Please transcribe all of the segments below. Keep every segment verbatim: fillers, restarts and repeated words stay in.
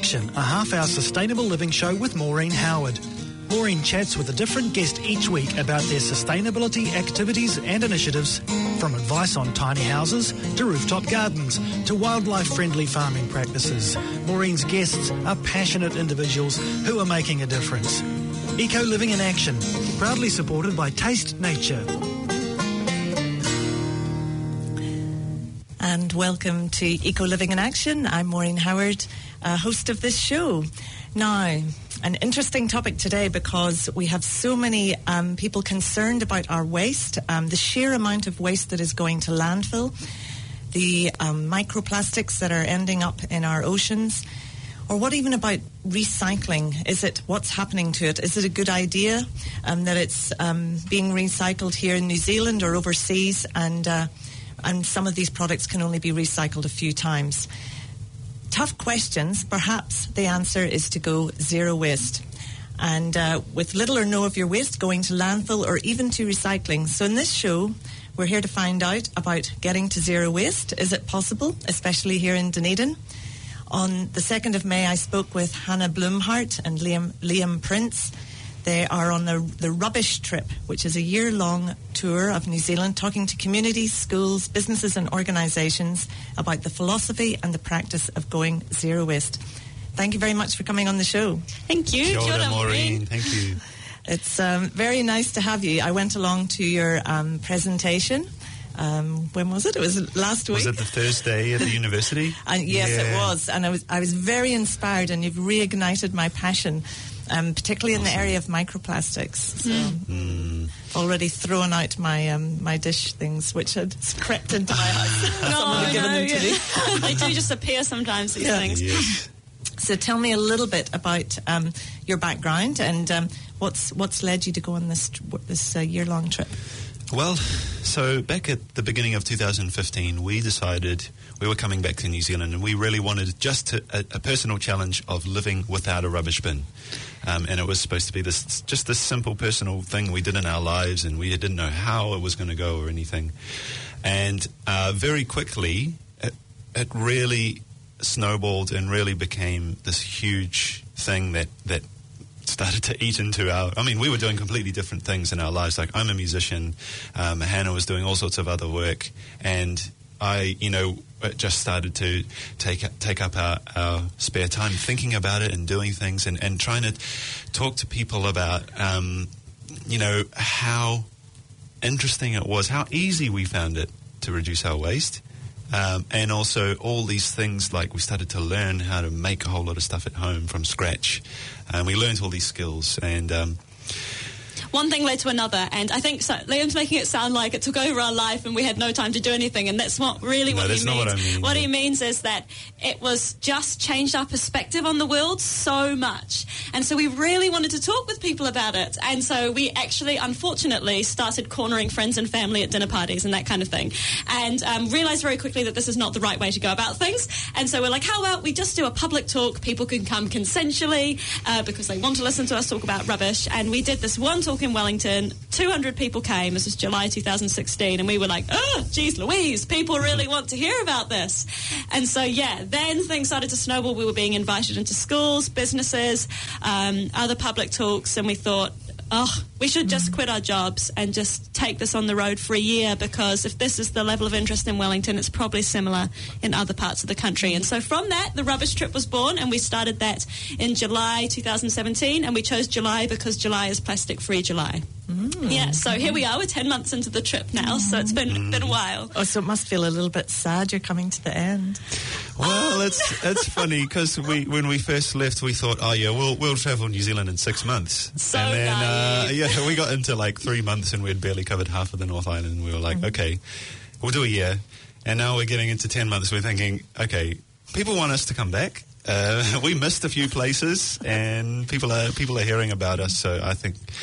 Action, a half-hour sustainable living show with Maureen Howard. Maureen chats with a different guest each week about their sustainability activities and initiatives, from advice on tiny houses to rooftop gardens to wildlife-friendly farming practices. Maureen's guests are passionate individuals who are making a difference. Eco Living in Action, proudly supported by Taste Nature. And welcome to Eco Living in Action. I'm Maureen Howard, uh, host of this show. Now, an interesting topic today because we have so many um, people concerned about our waste, um, the sheer amount of waste that is going to landfill, the um, microplastics that are ending up in our oceans, or what even about recycling? Is it, what's happening to it? Is it a good idea um, that it's um, being recycled here in New Zealand or overseas, and uh, and some of these products can only be recycled a few times? Tough questions. Perhaps the answer is to go zero waste, and uh, with little or no of your waste going to landfill or even to recycling. So in this show, we're here to find out about getting to zero waste. Is it possible, especially here in Dunedin? On the second of May, I spoke with Hannah Blumhart and Liam, Liam Prince. They are on the, the Rubbish Trip, which is a year-long tour of New Zealand, talking to communities, schools, businesses and organisations about the philosophy and the practice of going zero waste. Thank you very much for coming on the show. Thank you. Kia ora, Kia ora, Maureen. Thank you. It's um, very nice to have you. I went along to your um, presentation. Um, when was it? It was last week. Was it the Thursday at the university? And yes, yeah. it was. And I was I was very inspired, and you've reignited my passion, um, particularly in the area of microplastics. So Mm. already thrown out my um, my dish things, which had crept into my house. No, Someone had given no, them to yeah. me. They do just appear sometimes, these Yeah. things. Yes. So tell me a little bit about um, your background and um, what's what's led you to go on this this uh, year-long trip. Well, so back at the beginning of two thousand fifteen, we decided we were coming back to New Zealand, and we really wanted just to, a, a personal challenge of living without a rubbish bin. Um, and it was supposed to be this just this simple personal thing we did in our lives, and we didn't know how it was going to go or anything. And uh, very quickly, it, it really snowballed and really became this huge thing that that started to eat into our, I mean, we were doing completely different things in our lives. Like, I'm a musician, um, Hannah was doing all sorts of other work, and I, you know, just started to take take up our, our spare time thinking about it and doing things and, and trying to talk to people about, um, you know, how interesting it was, how easy we found it to reduce our waste. Um, and also all these things, like we started to learn how to make a whole lot of stuff at home from scratch. And we learned all these skills. And um, One thing led to another, and I think so, Liam's making it sound like it took over our life and we had no time to do anything, and that's not really No, what that's he not means. what I mean. What he means is that it was just changed our perspective on the world so much. And so we really wanted to talk with people about it. And so we actually, unfortunately, started cornering friends and family at dinner parties and that kind of thing, and um, realised very quickly that this is not the right way to go about things. And so we're like, how about we just do a public talk? People can come consensually uh, because they want to listen to us talk about rubbish. And we did this one talk in Wellington. two hundred people came. This was July two thousand sixteen, and we were like, oh, geez Louise, people really want to hear about this. And so, yeah, then things started to snowball. We were being invited into schools, businesses, um, other public talks, and we thought, oh, we should just quit our jobs and just take this on the road for a year, because if this is the level of interest in Wellington, it's probably similar in other parts of the country. And so from that, the Rubbish Trip was born, and we started that in July two thousand seventeen, and we chose July because July is Plastic-Free July. Mm. Yeah, so here we are. We're ten months into the trip now, so it's been, mm. been a while. Oh, so it must feel a little bit sad you're coming to the end. Well, it's it's funny because we when we first left, we thought, oh yeah, we'll we'll travel New Zealand in six months. So and then uh, naive. yeah, we got into like three months and we'd barely covered half of the North Island. And we were like, mm-hmm. okay, we'll do a year. And now we're getting into ten months. We're thinking, okay, people want us to come back. Uh, we missed a few places, and people are people are hearing about us. So I think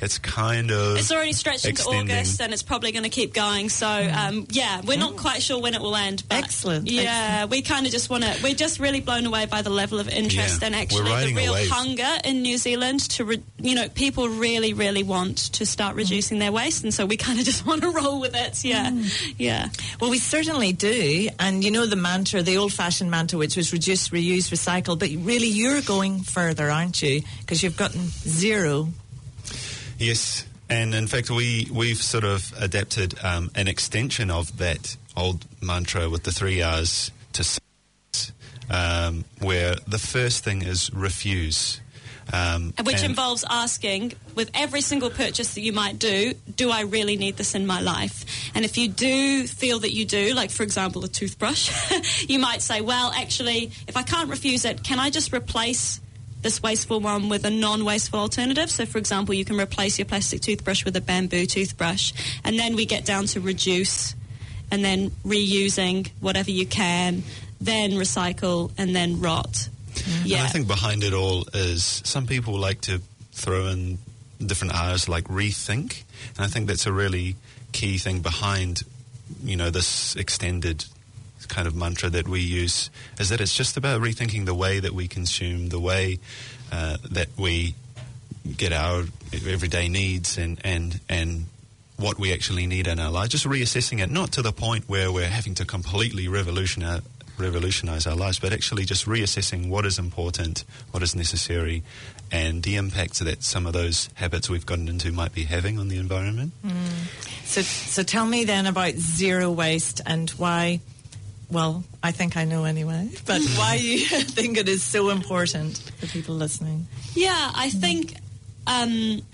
it's kind of It's already stretched extending. into August, and it's probably going to keep going. So, um, yeah, we're not quite sure when it will end. But Excellent. Yeah, Excellent. we kind of just want to. We're just really blown away by the level of interest Yeah, and we're actually the riding a real wave. hunger in New Zealand to, re- you know, people really, really want to start reducing their waste, and so we kind of just want to roll with it. Yeah, Mm. yeah. Well, we certainly do. And you know the mantra, the old-fashioned mantra, which was reduce, reuse, recycle. But really, you're going further, aren't you? Because you've gotten zero. Yes, and in fact, we we've sort of adapted um, an extension of that old mantra with the three R's to six, um, where the first thing is refuse. Um, Which and- involves asking, with every single purchase that you might do, do I really need this in my life? And if you do feel that you do, like, for example, a toothbrush, you might say, well, actually, if I can't refuse it, can I just replace this wasteful one with a non-wasteful alternative? So, for example, you can replace your plastic toothbrush with a bamboo toothbrush. And then we get down to reduce, and then reusing whatever you can, then recycle, and then rot. Yeah. And I think behind it all is some people like to throw in different R's like rethink, and I think that's a really key thing behind, you know, this extended kind of mantra that we use, is that it's just about rethinking the way that we consume, the way uh, that we get our everyday needs and, and, and what we actually need in our lives, just reassessing it, not to the point where we're having to completely revolutionize revolutionize our lives, but actually just reassessing what is important, what is necessary, and the impact that some of those habits we've gotten into might be having on the environment. Mm. So, so tell me then about zero waste and why, well, I think I know anyway, but why you think it is so important for people listening. Yeah, I think... Um,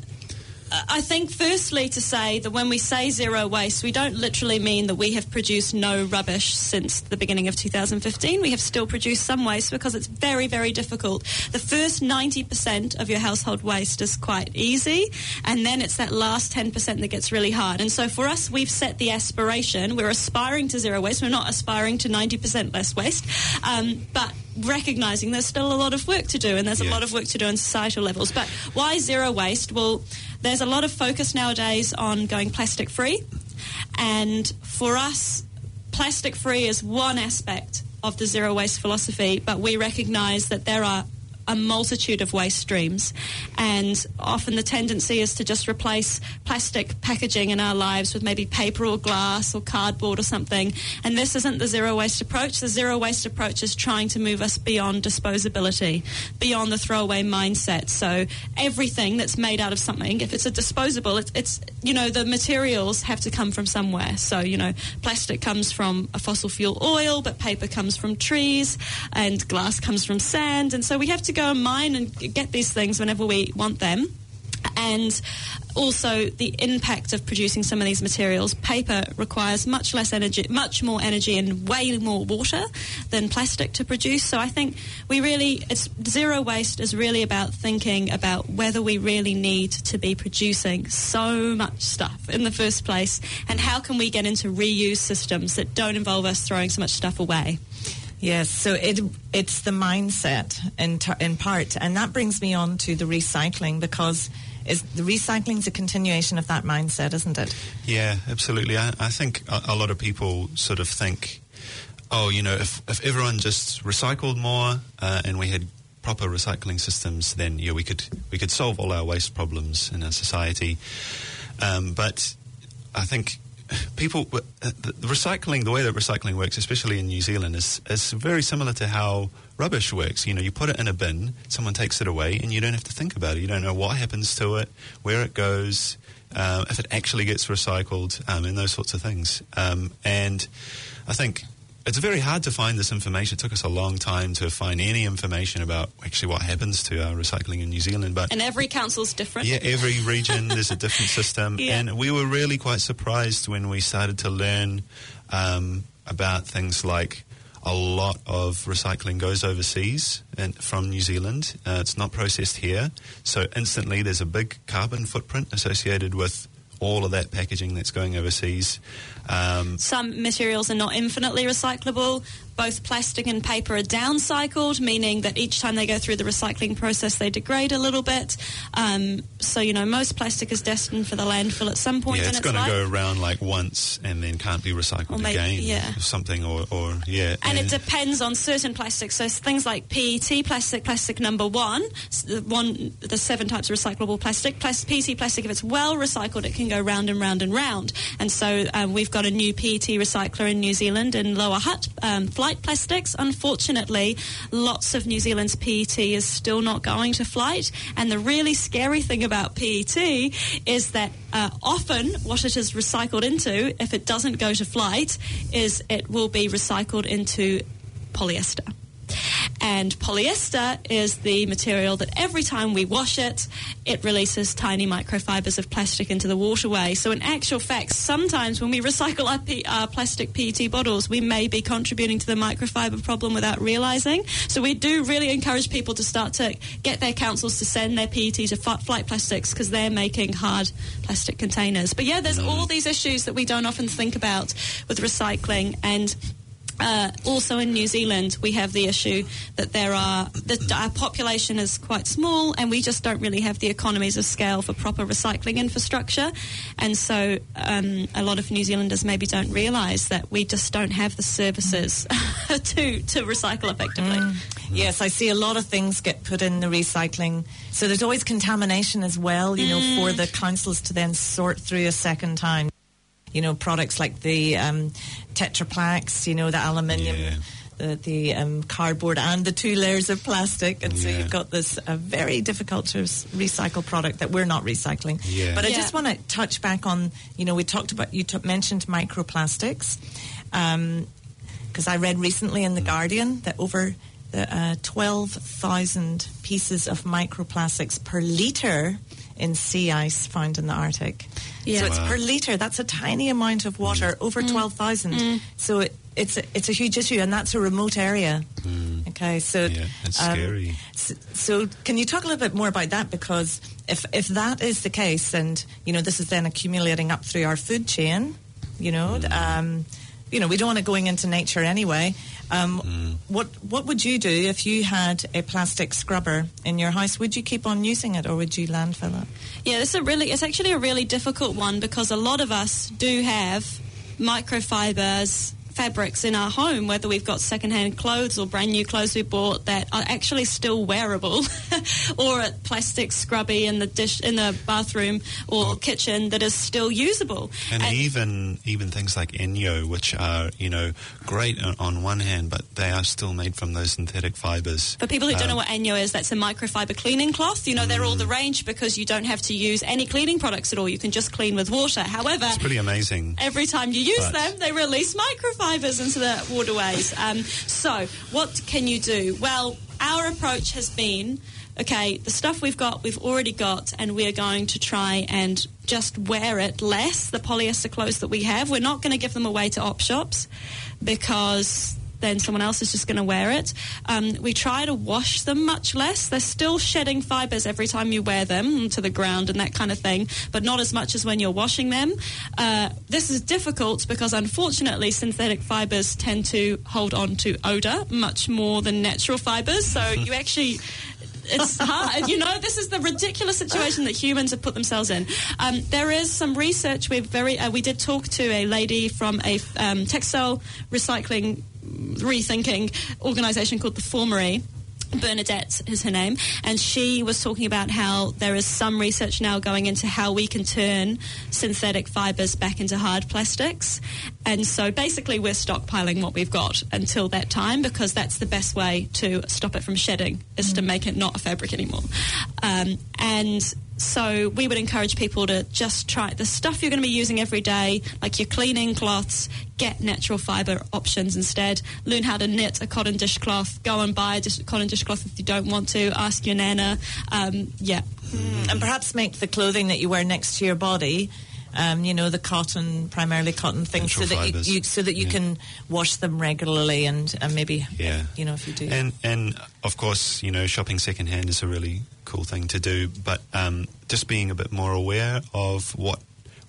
I think firstly to say that when we say zero waste, we don't literally mean that we have produced no rubbish since the beginning of two thousand fifteen. We have still produced some waste because it's very, very difficult. The first ninety percent of your household waste is quite easy, and then it's that last ten percent that gets really hard. And so for us, we've set the aspiration. We're aspiring to zero waste. We're not aspiring to ninety percent less waste, um, but recognising there's still a lot of work to do, and there's Yeah. a lot of work to do on societal levels. But why zero waste? Well, there's a lot of focus nowadays on going plastic free, and for us, plastic free is one aspect of the zero waste philosophy, but we recognise that there are a multitude of waste streams, and often the tendency is to just replace plastic packaging in our lives with maybe paper or glass or cardboard or something, and this isn't the zero waste approach. The zero waste approach is trying to move us beyond disposability, beyond the throwaway mindset. So everything that's made out of something, if it's a disposable, it's, it's you know, the materials have to come from somewhere. So, you know, plastic comes from a fossil fuel oil, but paper comes from trees, and glass comes from sand, and so we have to go and mine and get these things whenever we want them. And also the impact of producing some of these materials. Paper requires much less energy, much more energy and way more water than plastic to produce. So I think we really, it's zero waste is really about thinking about whether we really need to be producing so much stuff in the first place, and how can we get into reuse systems that don't involve us throwing so much stuff away. Yes, so it it's the mindset in ter- in part, and that brings me on to the recycling, because is the recycling is a continuation of that mindset, isn't it? Yeah, absolutely. I, I think a, a lot of people sort of think, oh, you know, if, if everyone just recycled more uh, and we had proper recycling systems, then yeah, we could we could solve all our waste problems in our society. Um, but I think people, uh, the, the recycling, the way that recycling works, especially in New Zealand, is, is very similar to how rubbish works. You know, you put it in a bin, someone takes it away, and you don't have to think about it. You don't know what happens to it, where it goes, uh, if it actually gets recycled, um, and those sorts of things. Um, and I think it's very hard to find this information. It took us a long time to find any information about actually what happens to our recycling in New Zealand. But And every council's different. yeah, every region there's a different system. Yeah. And we were really quite surprised when we started to learn um, about things like a lot of recycling goes overseas and from New Zealand. Uh, it's not processed here. So instantly there's a big carbon footprint associated with all of that packaging that's going overseas. Um, Some materials are not infinitely recyclable, both plastic and paper are downcycled, meaning that each time they go through the recycling process, they degrade a little bit. Um, so, you know, most plastic is destined for the landfill at some point yeah, in it's its going to life. go around like once and then can't be recycled Or maybe- again. yeah. Or something, or, or yeah. And it depends on certain plastics. So things like P E T plastic, plastic number one, s- the one, the seven types of recyclable plastic. Plas- P E T plastic, if it's well recycled, it can go round and round and round. And so um, we've got a new P E T recycler in New Zealand in Lower Hutt, um, Flight Plastics. Unfortunately, lots of New Zealand's P E T is still not going to Flight. And the really scary thing about P E T is that uh, often what it is recycled into, if it doesn't go to Flight, is it will be recycled into polyester. And polyester is the material that every time we wash it, it releases tiny microfibers of plastic into the waterway. So in actual fact, sometimes when we recycle our, P- our plastic P E T bottles, we may be contributing to the microfiber problem without realising. So we do really encourage people to start to get their councils to send their P E T to f- Flight Plastics, because they're making hard plastic containers. But yeah, there's all these issues that we don't often think about with recycling. And Uh, also in New Zealand, we have the issue that there are that our population is quite small, and we just don't really have the economies of scale for proper recycling infrastructure. And so um, a lot of New Zealanders maybe don't realise that we just don't have the services to to recycle effectively. Mm. Yes, I see a lot of things get put in the recycling. So there's always contamination as well, you know, for the councils to then sort through a second time. You know, products like the um, Tetra Paks, you know, the aluminium, Yeah. the, the um, cardboard, and the two layers of plastic. And so Yeah. you've got this uh, very difficult to s- recycle product that we're not recycling. Yeah. But I Yeah. just want to touch back on, you know, we talked about, you t- mentioned microplastics. Because I read recently in The Guardian that over the, uh, twelve thousand pieces of microplastics per litre in sea ice found in the Arctic. Yeah. So it's Wow. per litre. That's a tiny amount of water, over twelve thousand. So it, it's a, it's a huge issue, and that's a remote area. Okay, so Yeah, it's um, scary. s- So can you talk a little bit more about that? Because if if that is the case, and you know this is then accumulating up through our food chain, you know, um, you know we don't want it going into nature anyway. Um, What what would you do if you had a plastic scrubber in your house? Would you keep on using it, or would you landfill it? Yeah, this is a really, it's actually a really difficult one, because a lot of us do have microfibers, fabrics in our home, whether we've got secondhand clothes or brand new clothes we bought that are actually still wearable, or a plastic scrubby in the dish in the bathroom or Oh. kitchen that is still usable. And, even even things like Enyo, which are, you know, great on, on one hand, but they are still made from those synthetic fibres. For people who don't Um, know what Enyo is, that's a microfiber cleaning cloth. You know, they're all the range because you don't have to use any cleaning products at all. You can just clean with water. However, It's pretty amazing. every time you use But- them, they release microfibers into the waterways. Um, so, what can you do? Well, our approach has been, okay, the stuff we've got, we've already got, and we're going to try and just wear it less, the polyester clothes that we have. We're not going to give them away to op shops, because then someone else is just going to wear it. Um, we try to wash them much less. They're still shedding fibres every time you wear them to the ground and that kind of thing, but not as much as when you're washing them. Uh, this is difficult because, unfortunately, synthetic fibres tend to hold on to odour much more than natural fibres, so you actually... It's hard. You know, this is the ridiculous situation that humans have put themselves in. Um, there is some research. We've very uh, we did talk to a lady from a um, textile recycling rethinking organisation called the Formery. Bernadette is her name, and she was talking about how there is some research now going into how we can turn synthetic fibres back into hard plastics. And so basically we're stockpiling what we've got until that time, because that's the best way to stop it from shedding, is to make it not a fabric anymore. Um, and so we would encourage people to just try the stuff you're going to be using every day, like your cleaning cloths. Get natural fibre options instead. Learn how to knit a cotton dishcloth. Go and buy a dish- cotton dishcloth if you don't want to. Ask your nana. Um, yeah. Mm, and perhaps make the clothing that you wear next to your body, um, you know, the cotton, primarily cotton things, so Natural that you, fibres. you so that you Yeah. can wash them regularly, and, and maybe, Yeah. you know, if you do. And and of course, you know, shopping secondhand is a really cool thing to do, but um, just being a bit more aware of what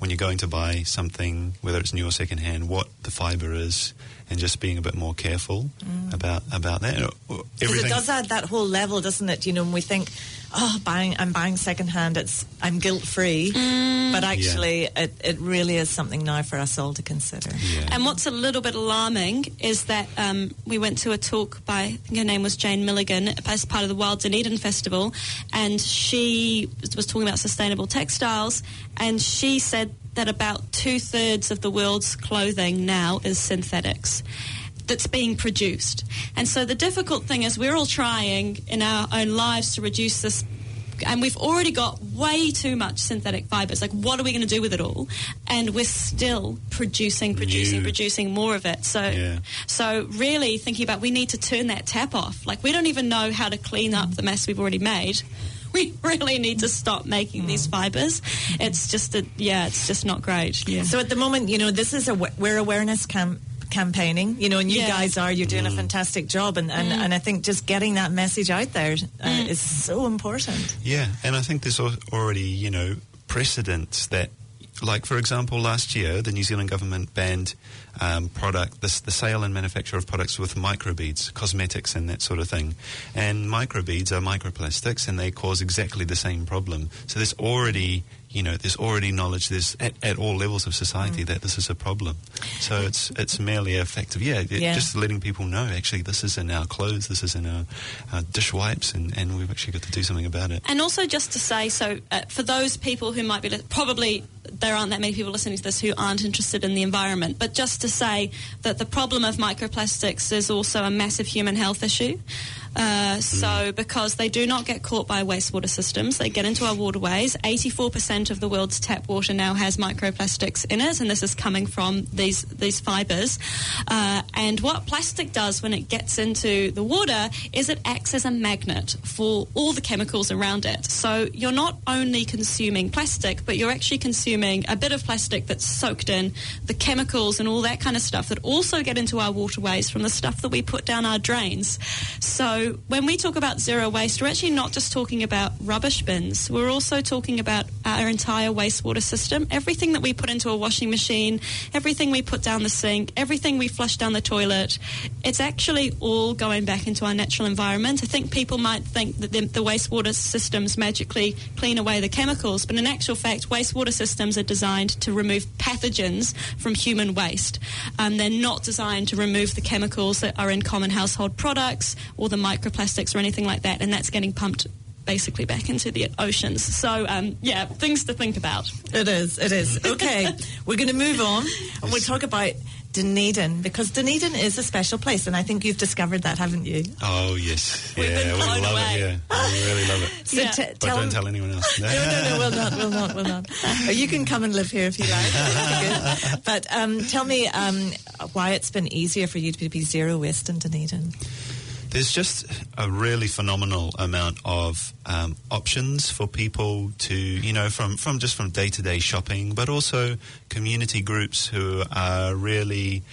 when you're going to buy something, whether it's new or secondhand, what the fibre is, and just being a bit more careful mm. about about that. Because it does add that whole level, doesn't it? You know, when we think, oh, buying, I'm buying secondhand, it's I'm guilt free, mm. but actually, yeah. it, it really is something now for us all to consider. Yeah. And what's a little bit alarming is that um, we went to a talk by, I think her name was Jane Milligan, as part of the Wild Dunedin Festival, and she was talking about sustainable textiles, and she said that about two-thirds of the world's clothing now is synthetics that's being produced. And so the difficult thing is we're all trying in our own lives to reduce this, and we've already got way too much synthetic fibres. Like, what are we going to do with it all? And we're still producing, producing, New. producing more of it. So, yeah. so really thinking about, we need to turn that tap off. Like, we don't even know how to clean up the mess we've already made. We really need to stop making mm. these fibres. It's just, a, yeah, it's just not great. Yeah. So at the moment, you know, this is a we're awareness camp. campaigning, you know, and you yeah. guys are, you're doing mm. a fantastic job, and, and, mm. and I think just getting that message out there uh, mm. is so important. Yeah, and I think there's already, you know, precedents that, like, for example, last year, the New Zealand government banned um, product, this, the sale and manufacture of products with microbeads, cosmetics and that sort of thing. And microbeads are microplastics, and they cause exactly the same problem. So there's already, you know, there's already knowledge, there's at, at all levels of society mm. that this is a problem. So it's it's merely a fact of, yeah, yeah, just letting people know, actually, this is in our clothes, this is in our, our dish wipes, and, and we've actually got to do something about it. And also just to say, so uh, for those people who might be, li- probably there aren't that many people listening to this who aren't interested in the environment, but just to say that the problem of microplastics is also a massive human health issue. Uh, so mm. because they do not get caught by wastewater systems, they get into our waterways. eighty-four percent of the world's tap water now has microplastics in it, and this is coming from these these fibres. Uh, and what plastic does when it gets into the water is it acts as a magnet for all the chemicals around it. So you're not only consuming plastic, but you're actually consuming a bit of plastic that's soaked in the chemicals and all that kind of stuff that also get into our waterways from the stuff that we put down our drains. So when we talk about zero waste, we're actually not just talking about rubbish bins. We're also talking about our entire wastewater system. Everything that we put into a washing machine, everything we put down the sink, everything we flush down the toilet, it's actually all going back into our natural environment. I think people might think that the, the wastewater systems magically clean away the chemicals, but in actual fact, wastewater systems are designed to remove pathogens from human waste. Um, they're not designed to remove the chemicals that are in common household products or the microplastics or anything like that, and that's getting pumped basically back into the oceans. So, um, yeah, things to think about. It is, it is. Okay, we're going to move on, and we'll talk about Dunedin, because Dunedin is a special place, and I think you've discovered that, haven't you? Oh, yes. We've yeah, been we love away. it, yeah. We really love it. So yeah. t- but tell don't them- tell anyone else. No, no, no, we'll not, we'll not, we'll not. Uh, you can come and live here if you like. But um, tell me um, why it's been easier for you to be zero waste in Dunedin. There's just a really phenomenal amount of um, options for people to, you know, from, from just from day-to-day shopping, but also community groups who are really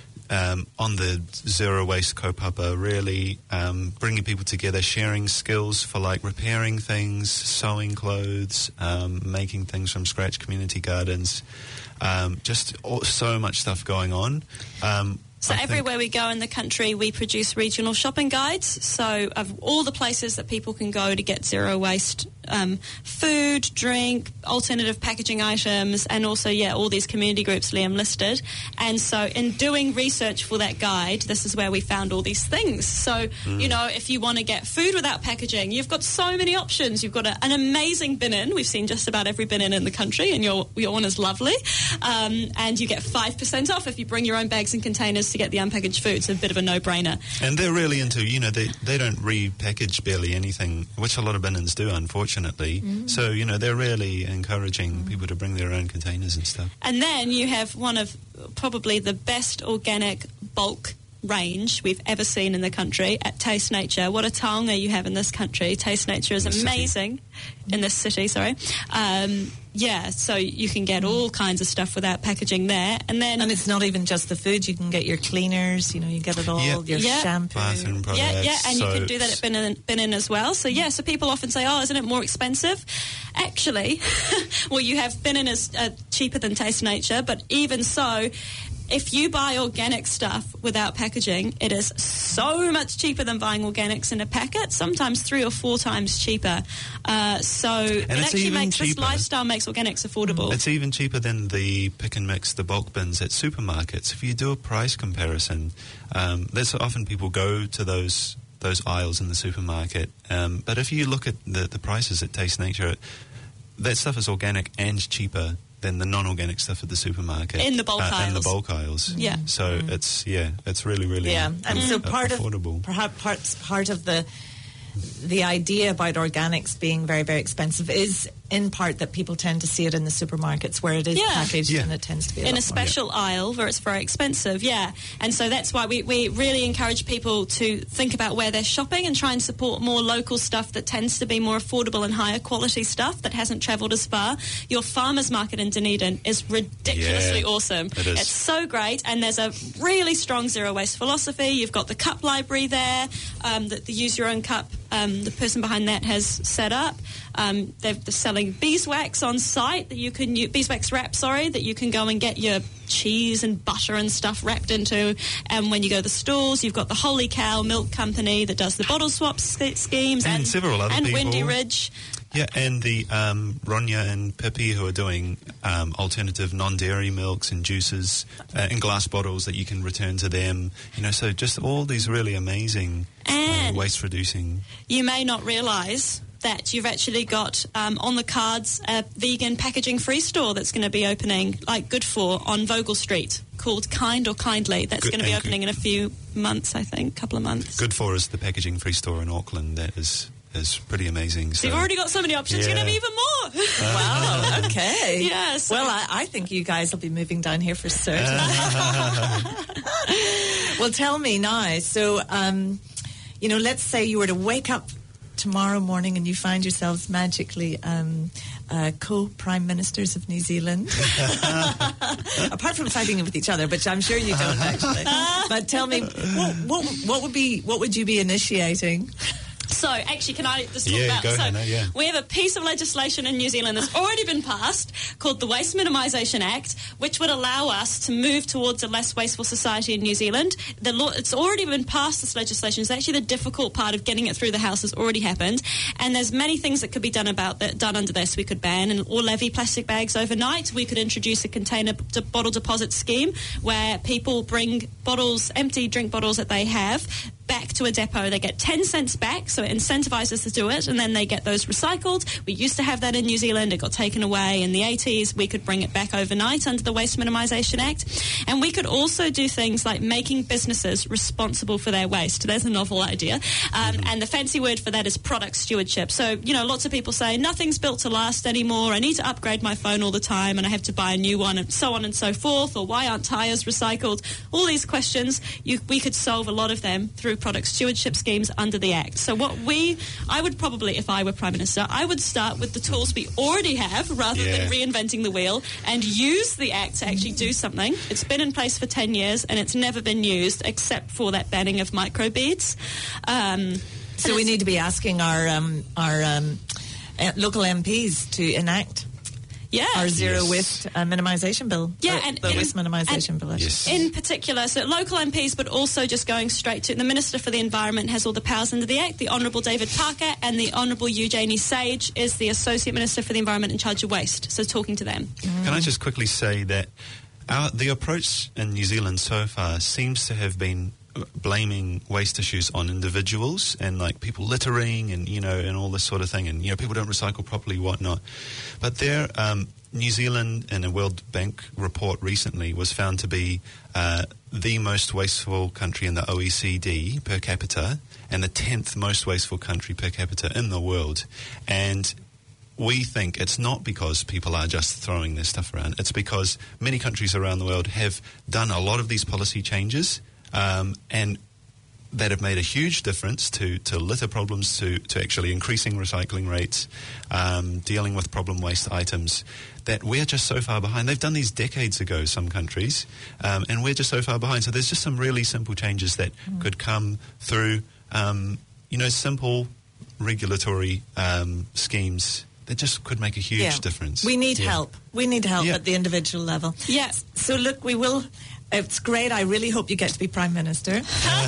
um, on the Zero Waste Kaupapa, are really um, bringing people together, sharing skills for, like, repairing things, sewing clothes, um, making things from scratch, community gardens, um, just all, so much stuff going on. Um, So I everywhere we go in the country, we produce regional shopping guides. So of all the places that people can go to get zero waste um, food, drink, alternative packaging items, and also, yeah, all these community groups Liam listed. And so in doing research for that guide, this is where we found all these things. So, mm. you know, if you want to get food without packaging, you've got so many options. You've got a, an amazing bin in. We've seen just about every bin in in the country, and your, your one is lovely. Um, and you get five percent off if you bring your own bags and containers to get the unpackaged food. It's a bit of a no-brainer. And they're really into, you know, they they don't repackage barely anything, which a lot of bin-ins do, unfortunately. Mm. So, you know, they're really encouraging mm. people to bring their own containers and stuff. And then you have one of probably the best organic bulk range we've ever seen in the country at Taste Nature. What a taonga you have in this country. Taste Nature is amazing. In this city, sorry. Um, yeah, so you can get all kinds of stuff without packaging there. And then... And it's not even just the food. You can get your cleaners, you know, you get it all, Yep. your Yep. shampoo. Bathroom products, Yeah, yeah, and you can do that soaps. at Binin, Binin as well. So, yeah, so people often say, oh, isn't it more expensive? Actually, well, you have Binin is uh, cheaper than Taste Nature, but even so, if you buy organic stuff without packaging, it is so much cheaper than buying organics in a packet, sometimes three or four times cheaper. Uh, so it it's actually even makes, this cheaper. lifestyle makes organics affordable. It's even cheaper than the pick and mix, the bulk bins at supermarkets. If you do a price comparison, um, there's often people go to those those aisles in the supermarket. Um, but if you look at the, the prices at Taste Nature, that stuff is organic and cheaper than the non-organic stuff at the supermarket. In the bulk uh, In the aisles. bulk aisles. Yeah. So it's, yeah, it's really, really Yeah, and so uh, part affordable. of perhaps part, part of the the idea about organics being very, very expensive is in part that people tend to see it in the supermarkets where it is Yeah. packaged Yeah. and it tends to be a in lot a special aisle where it's very expensive, yeah. And so that's why we, we really encourage people to think about where they're shopping and try and support more local stuff that tends to be more affordable and higher quality stuff that hasn't travelled as far. Your farmers market in Dunedin is ridiculously Yeah, awesome. it is. It's so great, and there's a really strong zero waste philosophy. You've got the cup library there um, that the Use Your Own Cup, um, the person behind that has set up. Um, they're, they're selling beeswax on site that you can use, beeswax wrap, sorry, that you can go and get your cheese and butter and stuff wrapped into. And when you go to the stores, you've got the Holy Cow Milk Company that does the bottle swap sch- schemes, And and several other and people. Windy Ridge. Yeah, and the um, Ronya and Pippi who are doing um, alternative non-dairy milks and juices uh, in glass bottles that you can return to them. You know, so just all these really amazing uh, And- waste-reducing. You may not realise that you've actually got um, on the cards a vegan packaging free store that's going to be opening, like Good For, on Vogel Street, called Kind or Kindly. That's Good- going to be and opening in a few months, I think, couple of months. Good For is the packaging free store in Auckland. That is is pretty amazing. So you've already got so many options, you're Yeah. going to be even more. Wow, okay. Yeah, so- well, I, I think you guys will be moving down here for certain. Well, tell me now. So, um, you know, let's say you were to wake up tomorrow morning and you find yourselves magically um, uh, co-prime ministers of New Zealand. Apart from fighting with each other, which I'm sure you don't actually. But tell me, what, what, what would be, what would you be initiating? So, actually, can I just talk Yeah, about... go, so, Hannah, yeah. we have a piece of legislation in New Zealand that's already been passed called the Waste Minimisation Act, which would allow us to move towards a less wasteful society in New Zealand. The law, it's already been passed, this legislation. It's actually the difficult part of getting it through the House has already happened. And there's many things that could be done about that, done under this. We could ban and, or levy plastic bags overnight. We could introduce a container de- bottle deposit scheme where people bring bottles, empty drink bottles that they have, back to a depot. They get ten cents back, so it incentivises to do it, and then they get those recycled. We used to have that in New Zealand. It got taken away in the eighties. We could bring it back overnight under the Waste Minimisation Act. And we could also do things like making businesses responsible for their waste. There's a novel idea. Um, and the fancy word for that is product stewardship. So, you know, lots of people say, nothing's built to last anymore. I need to upgrade my phone all the time, and I have to buy a new one, and so on and so forth. Or why aren't tyres recycled? All these questions, you, we could solve a lot of them through product stewardship schemes under the Act. So what we, I would probably, if I were Prime Minister, I would start with the tools we already have rather Yeah. than reinventing the wheel, and use the Act to actually do something. It's been in place for ten years and it's never been used except for that banning of microbeads. Um, So we need to be asking our um, our um, uh, local M Ps to enact yeah. our zero Yes. waste uh, minimisation bill. Yeah, Uh, and- the and- waste minimisation and- bill. I should Yes. say. In particular, so local M Ps, but also just going straight to the Minister for the Environment has all the powers under the Act. The Honourable David Parker and the Honourable Eugenie Sage is the Associate Minister for the Environment in charge of waste. So talking to them. Can I just quickly say that our, the approach in New Zealand so far seems to have been blaming waste issues on individuals and like people littering and, you know, and all this sort of thing, and, you know, people don't recycle properly, whatnot. But there, um, New Zealand, in a World Bank report recently, was found to be uh, the most wasteful country in the O E C D per capita and the tenth most wasteful country per capita in the world. And we think it's not because people are just throwing their stuff around. It's because many countries around the world have done a lot of these policy changes um, and that have made a huge difference to, to litter problems, to, to actually increasing recycling rates, um, dealing with problem waste items, that we're just so far behind. They've done these decades ago, some countries, um, and we're just so far behind. So there's just some really simple changes that mm. could come through, um, you know, simple regulatory um, schemes that just could make a huge yeah. difference. We need yeah. help. We need help yeah. at the individual level. Yes. So look, we will... It's great. I really hope you get to be Prime Minister.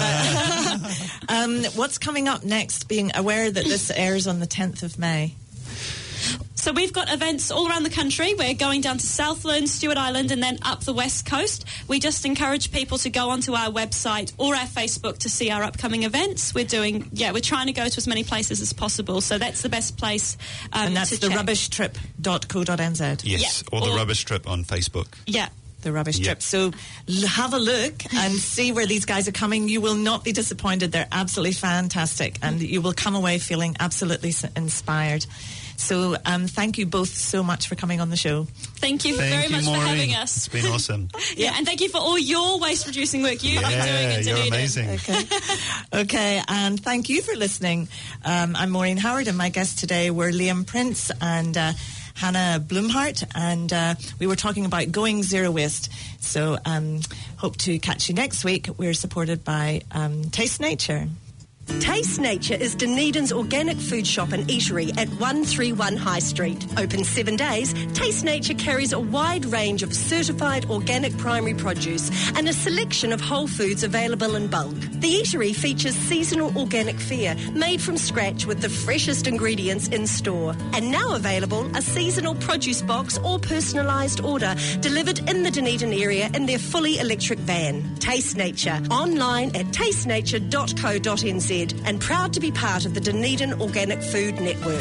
um, what's coming up next, being aware that this airs on the tenth of May? So we've got events all around the country. We're going down to Southland, Stewart Island, and then up the west coast. We just encourage people to go onto our website or our Facebook to see our upcoming events. We're doing, yeah, we're trying to go to as many places as possible. So that's the best place um, and that's to the check. rubbish trip dot co dot n z. Yes, yeah. or the or, Rubbish Trip on Facebook. Yeah. The Rubbish Yep. Trip. So l- have a look and see where these guys are coming. You will not be disappointed. They're absolutely fantastic, and you will come away feeling absolutely s- inspired. So um, thank you both so much for coming on the show. Thank you Thank very you, much Maureen. for having us. It's been awesome. Yeah, and thank you for all your waste reducing work you've yeah, been doing in you're Dunedin. amazing. Okay. Okay, and thank you for listening. Um, I'm Maureen Howard, and my guests today were Liam Prince and uh, Hannah Blumhart, and uh, we were talking about going zero waste. So um, hope to catch you next week. We're supported by um, Taste Nature. Taste Nature is Dunedin's organic food shop and eatery at one thirty-one High Street. Open seven days, Taste Nature carries a wide range of certified organic primary produce and a selection of whole foods available in bulk. The eatery features seasonal organic fare made from scratch with the freshest ingredients in store. And now available, a seasonal produce box or personalised order delivered in the Dunedin area in their fully electric van. Taste Nature, online at taste nature dot co dot n z. And proud to be part of the Dunedin Organic Food Network.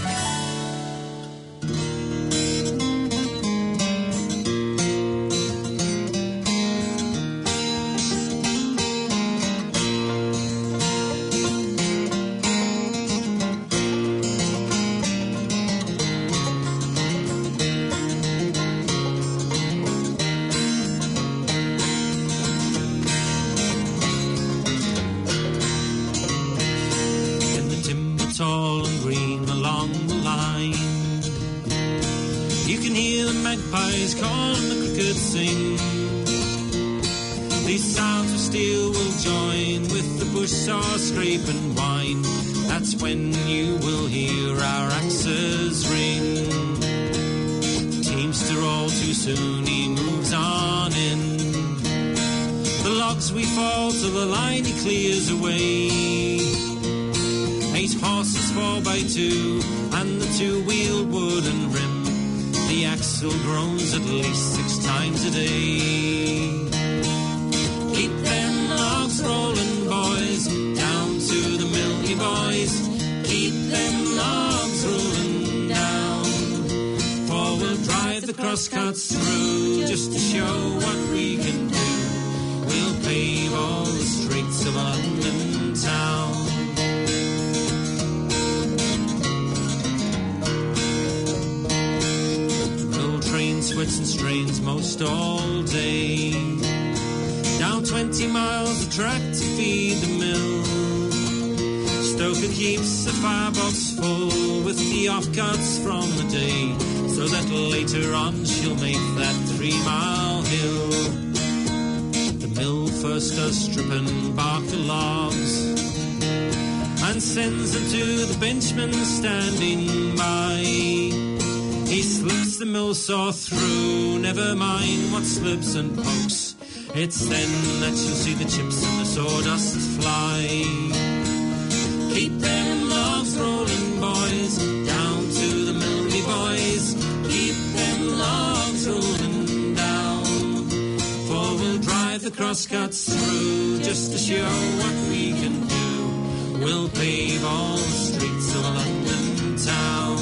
Magpies call and the crickets sing. These sounds of steel will join with the bush saw scrape and whine. That's when you will hear our axes ring. The teamster all too soon he moves on in. The logs we fall to the line he clears away. Eight horses four by two and the two-wheeled wooden rim. The axle groans at least six times a day. Keep them logs rolling, boys, down to the Milky Boys. Keep them logs rolling down. For we'll drive the crosscuts through just to show what we can do. We'll pave all the streets of London town. Sweats and strains most all day. Down twenty miles the track to feed the mill. Stoker keeps the firebox full with the offcuts from the day, so that later on she'll make that three-mile hill. The mill first does strip and bark the logs and sends them to the benchman standing by. He slips the mill saw through, never mind what slips and pokes. It's then that you'll see the chips and the sawdust fly. Keep them logs rolling, boys, down to the Milky Boys. Keep them logs rolling down. For we'll drive the crosscuts through just to show what we can do. We'll pave all the streets of London town.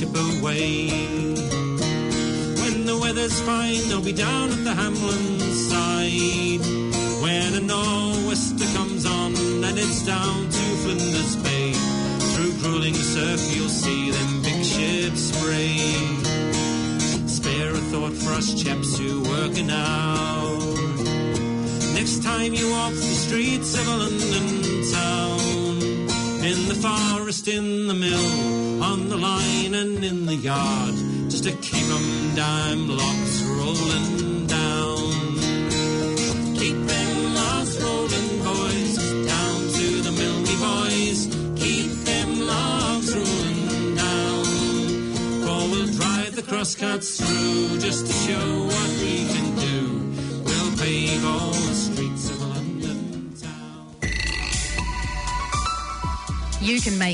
slip away. When the weather's fine, they'll be down at the Hamlin side. When a nor'wester comes on and it's down to Flinders Bay, through cruising surf you'll see them big ships spray. Spare a thought for us chaps who working out. Next time you walk the streets of a London town, in the forest, in the mill, on the line and in the yard, just to keep them damn logs rolling down. Keep them logs rolling, boys, down to the mill, me boys. Keep them logs rolling down, for we'll drive the crosscuts through just to show what we can do. We'll pave all the streets of London town. You can make